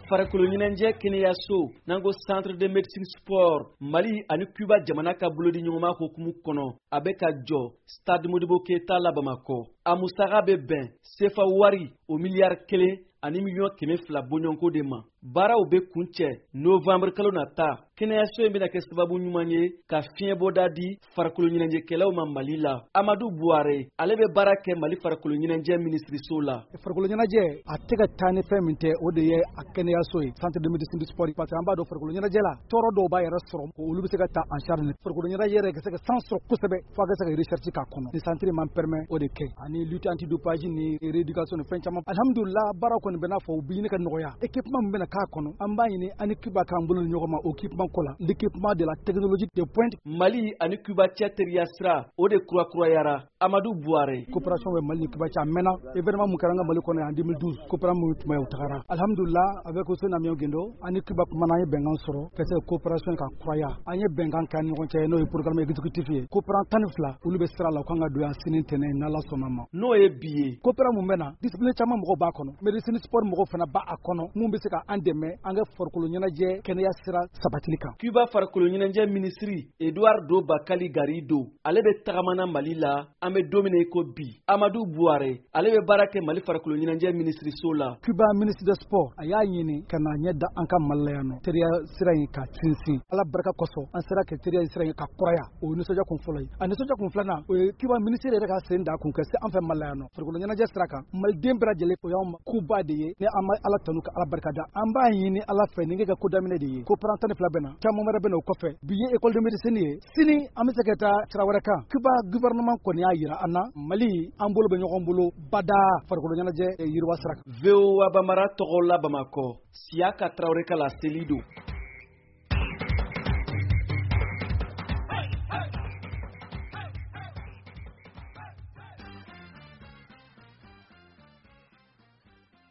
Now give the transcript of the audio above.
farakolo ɲinɛnjɛ kɛnɛyaso n'ango centre de médecine sport Mali ani Cuba jamana ka bolodi ɲɔgɔnma hukumu kɔnɔ a bɛ ka jɔ stade Modibo Keita la Bamakɔ. A musaka bɛ bɛn CFA wari o miliyari 1 ani miliyɔn 200 bɔɲɔnko de ma. Baaraw bɛ kuncɛ novembre kalo nata. Kɛnɛyaso in bɛna kɛ sababu ɲuman ye ka fiɲɛbɔda di farikolo ɲinɛnjɛkɛlaw ma Mali la. Amadu Buare ale bɛ baara kɛ Mali farikolo ɲinɛnjɛ ministriso la. Farikolo ɲɛnajɛ a tɛ ka taa ni fɛn min tɛ o de ye a kɛnɛyaso ye centre de médecine sport parce que an b'a dɔn farikolo ɲɛnajɛ la tɔɔrɔ dɔw b'a yɛrɛ sɔrɔ olu bɛ se ka ta en charge. Farikolo ɲɛnajɛ yɛrɛ ka se ka san sɔrɔ kosɛbɛ fo a ka se ka recherche k'a kɔnɔ ni centre man permet o de kɛ ani lutte antidopage ni rééducation ni fɛn caman. Alhamdulillah baara kɔni bɛ n'a fɔ u bɛ ɲini ka nɔgɔya équipement min bɛna k'a kɔnɔ an b'a ɲini ani Cuba k'an bolo ni ɲɔgɔn ma o équipement ko la l'équipement de la technologie de pointe. Mali ani Cuba cɛ teriya sira o de kurakurayara. Amadou Buare coopération bɛ Mali ni Cuba cɛ a mɛnna événement mun kɛra an ka Mali kɔnɔ en 2012 coopération mun tun bɛ u tagara alhamdulillah avec Ousmane Amiyɔn Guindo ani Cuba kumana an ye bɛnkan sɔrɔ ka se coopération ka kuraya an ye bɛnkan kɛ ni ɲɔgɔn cɛ n'o ye programme exécutif ye coopérant 12 olu bɛ sira la u kan ka don yan sini ntɛnɛn n'Ala sɔnna ma n'o ye bi ye coopération mun bɛ na discipline caman mɔgɔw b'a kɔnɔ médecine sport mɔgɔw fana b'a a kɔnɔ mun bɛ se ka an dɛmɛ an ka farikolo ɲɛnajɛ kɛnɛya sira sabatili kan. Cuba farikolo ɲɛnajɛ ministri Eduardo Bakali Garrido ale bɛ tagamana Mali la an bɛ don min na i ko bi. Amadou Buare ale bɛ baara kɛ Mali farikolo ɲɛnajɛ ministriso la. Cuba ministre de sport a y'a ɲini ka na ɲɛ da an ka Mali la yan nɔ teriya sira in ka sinsin Ala barika kosɔn an sera ka teriya sira in ka kuraya o ye nisɔndiya kun fɔlɔ ye a nisɔndiya kun filanan o ye Cuba ministre yɛrɛ ka sen da kun ka se an fɛ Mali la yan nɔ farikolo ɲɛnajɛ sira kan maliden bɛɛ lajɛlen o y'anw kuba de ye ni an ma Ala tanu ka Ala barika da an b'a ɲini Ala fɛ ni ka ko daminɛ de ye coopérant 12 bɛ na caman wɛrɛ bɛ na o kɔfɛ bi ye école de médecine ye sini an bɛ se ka taa sira wɛrɛ kan Cuba gouvernement kɔni y'a yira an na Mali an bolo bɛ ɲɔgɔn bolo bada farikolo ɲɛnajɛ yiriwa sira kan. VOA Bamara tɔgɔ la Bamakɔ Siaka Traoré Kala Selido.